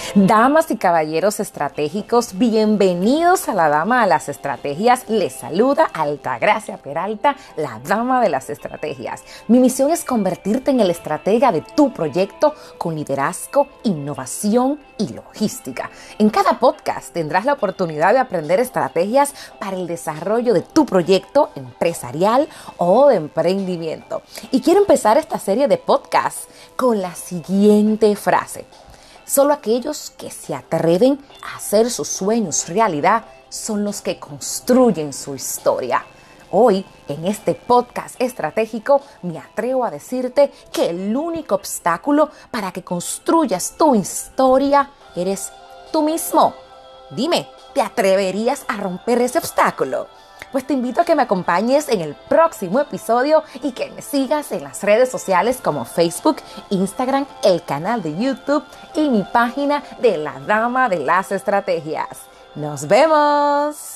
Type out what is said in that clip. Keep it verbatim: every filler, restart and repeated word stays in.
Damas y caballeros estratégicos, bienvenidos a la Dama de las Estrategias. Les saluda Altagracia Peralta, la Dama de las Estrategias. Mi misión es convertirte en el estratega de tu proyecto con liderazgo, innovación y logística. En cada podcast tendrás la oportunidad de aprender estrategias para el desarrollo de tu proyecto empresarial o de emprendimiento. Y quiero empezar esta serie de podcasts con la siguiente frase. Solo aquellos que se atreven a hacer sus sueños realidad son los que construyen su historia. Hoy, en este podcast estratégico, me atrevo a decirte que el único obstáculo para que construyas tu historia eres tú mismo. Dime, ¿te atreverías a romper ese obstáculo? Pues te invito a que me acompañes en el próximo episodio y que me sigas en las redes sociales como Facebook, Instagram, el canal de YouTube y mi página de la Dama de las Estrategias. ¡Nos vemos!